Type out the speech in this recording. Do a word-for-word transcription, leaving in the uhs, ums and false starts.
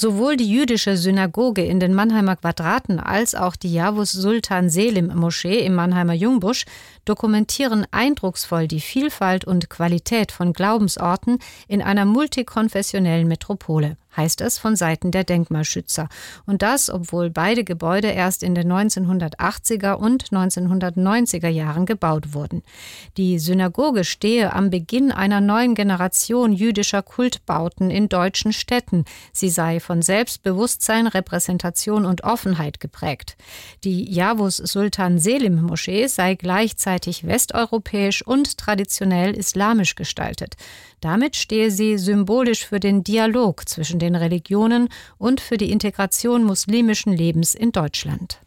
Sowohl die jüdische Synagoge in den Mannheimer Quadraten als auch die Yavuz Sultan Selim Moschee im Mannheimer Jungbusch dokumentieren eindrucksvoll die Vielfalt und Qualität von Glaubensorten in einer multikonfessionellen Metropole, heißt es von Seiten der Denkmalschützer. Und das, obwohl beide Gebäude erst in den neunzehnhundertachtziger und neunzehnhundertneunziger Jahren gebaut wurden. Die Synagoge stehe am Beginn einer neuen Generation jüdischer Kultbauten in deutschen Städten. Sie sei von Selbstbewusstsein, Repräsentation und Offenheit geprägt. Die Yavuz Sultan Selim Moschee sei gleichzeitig westeuropäisch und traditionell islamisch gestaltet. Damit stehe sie symbolisch für den Dialog zwischen den Religionen und für die Integration muslimischen Lebens in Deutschland.